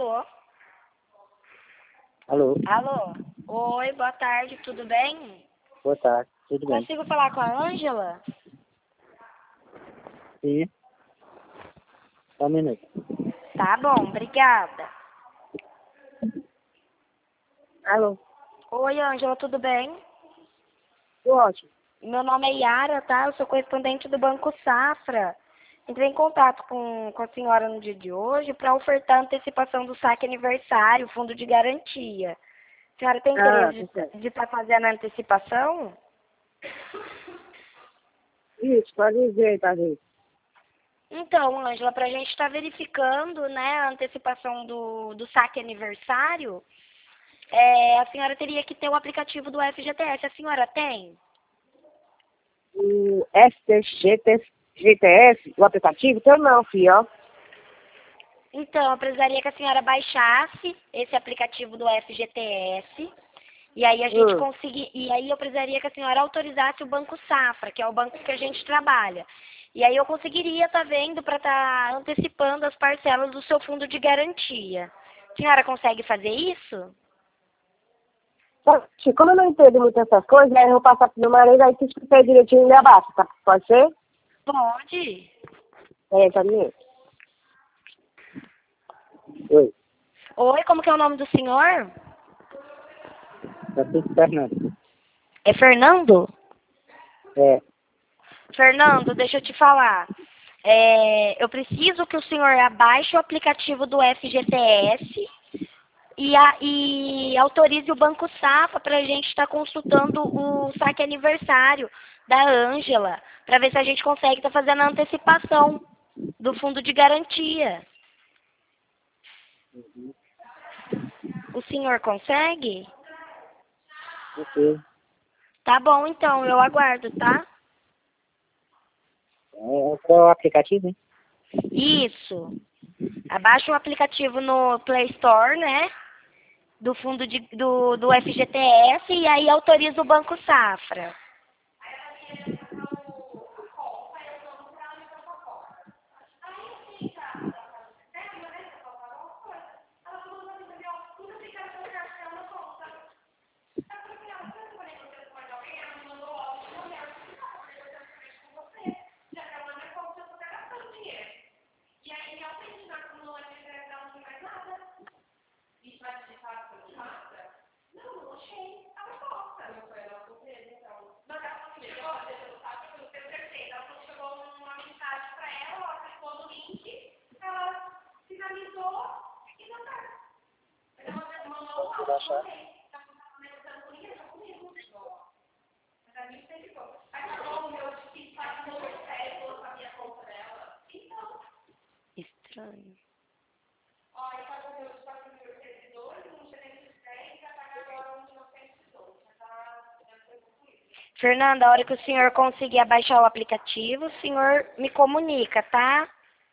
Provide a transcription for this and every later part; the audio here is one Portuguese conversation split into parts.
Alô? Alô? Alô? Oi, boa tarde, tudo bem? Boa tarde, tudo bem? Consigo falar com a Ângela? Sim. Só um minuto. Tá bom, obrigada. Alô? Oi, Ângela, tudo bem? Tô ótimo. Meu nome é Yara, tá? Eu sou correspondente do Banco Safra. Entrei em contato com a senhora no dia de hoje para ofertar a antecipação do saque aniversário, fundo de garantia. A senhora tem interesse Tá certo. de estar fazendo a antecipação? Isso, pode dizer, Tadeu. Então, Ângela, para a gente estar verificando, né, a antecipação do saque aniversário, a senhora teria que ter o aplicativo do FGTS. A senhora tem? O GTS, o aplicativo, teu não, filho, ó. Então, eu precisaria que a senhora baixasse esse aplicativo do FGTS. E aí a gente e aí eu precisaria que a senhora autorizasse o Banco Safra, que é o banco que a gente trabalha. E aí eu conseguiria estar vendo para estar antecipando as parcelas do seu fundo de garantia. A senhora consegue fazer isso? Como eu não entendo muito essas coisas, aí eu vou passar pro meu marido, aí tu explica direitinho e me abaixa, tá? Pode ser? Pode. Tadeu. Oi. Oi, como que é o nome do senhor? Francisco Fernando. É Fernando? É. Fernando, deixa eu te falar. Eu preciso que o senhor abaixe o aplicativo do FGTS e autorize o Banco Safra para a gente estar consultando o saque aniversário da Ângela, para ver se a gente consegue estar fazendo a antecipação do fundo de garantia. O senhor consegue? Ok. Tá bom, então, eu aguardo, tá? Qual é o aplicativo, hein? Isso. Abaixa o aplicativo no Play Store, né? Do fundo do FGTS e aí autoriza o Banco Safra. Posso baixar? Estranho. Fernanda, a hora que o senhor conseguir abaixar o aplicativo, o senhor me comunica, tá?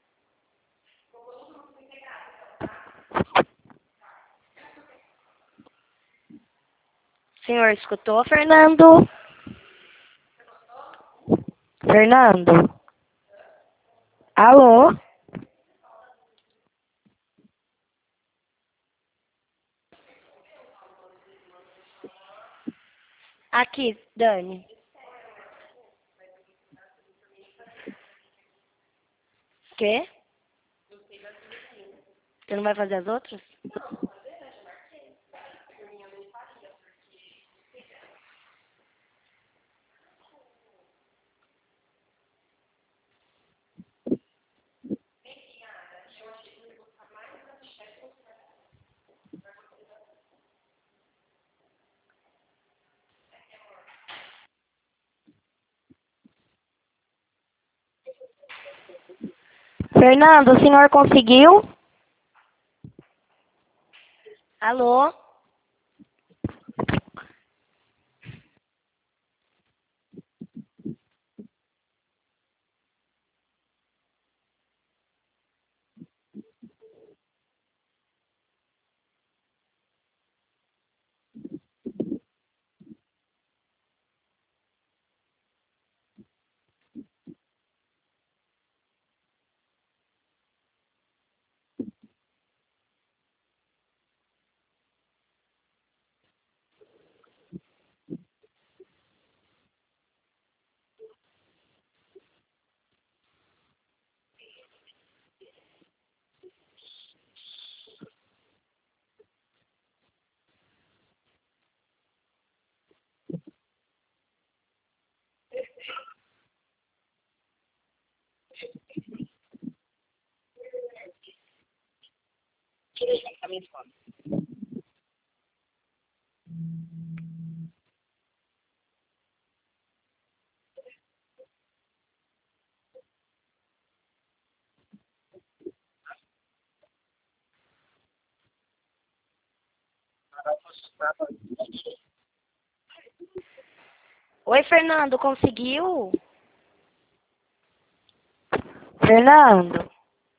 O senhor escutou, Fernando? Fernando? Alô? Aqui, Dani. Quê? Você não vai fazer as outras? Fernando, o senhor conseguiu? Alô? Oi, Fernando, conseguiu? Fernando?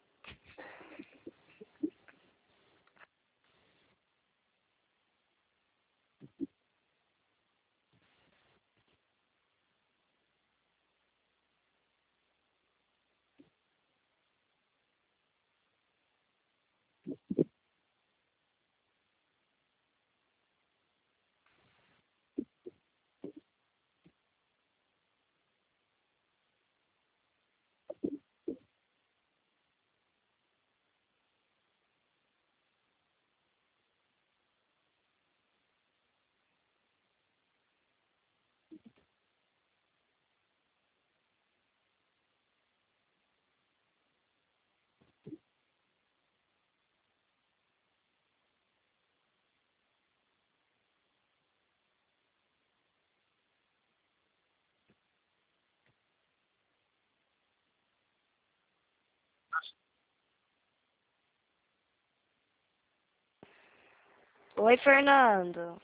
Oi, Fernando.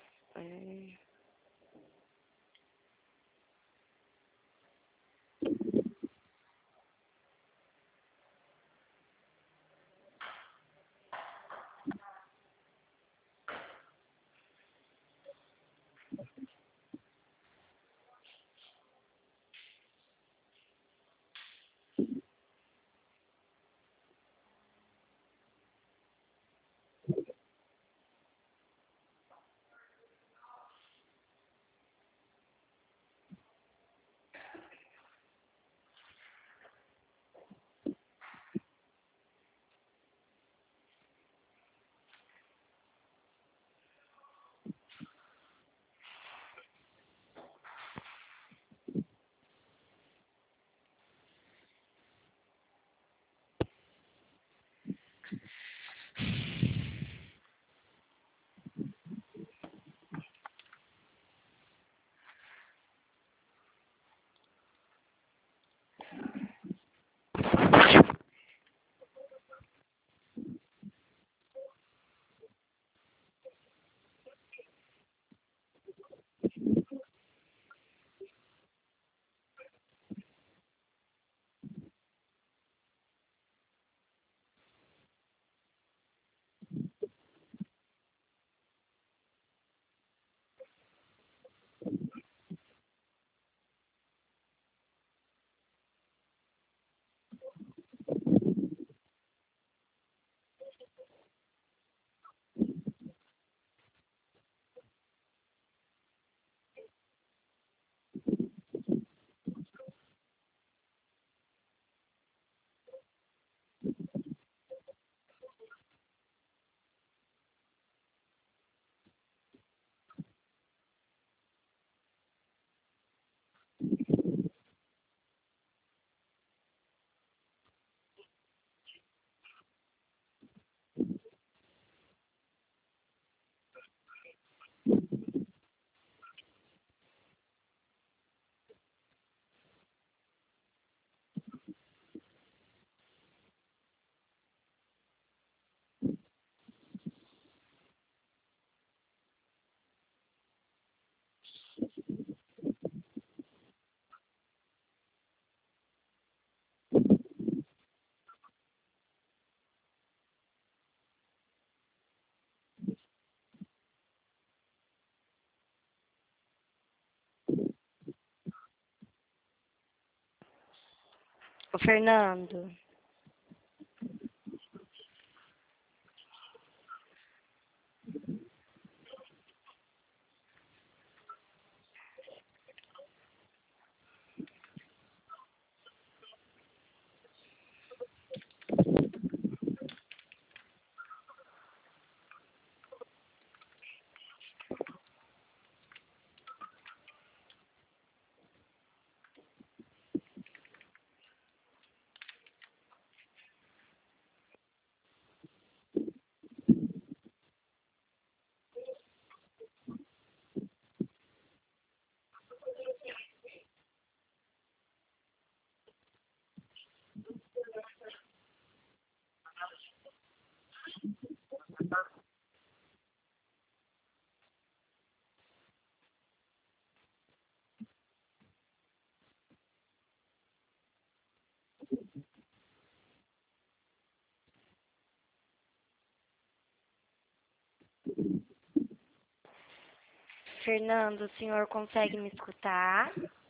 Ô, Fernando. Fernando, o senhor consegue me escutar?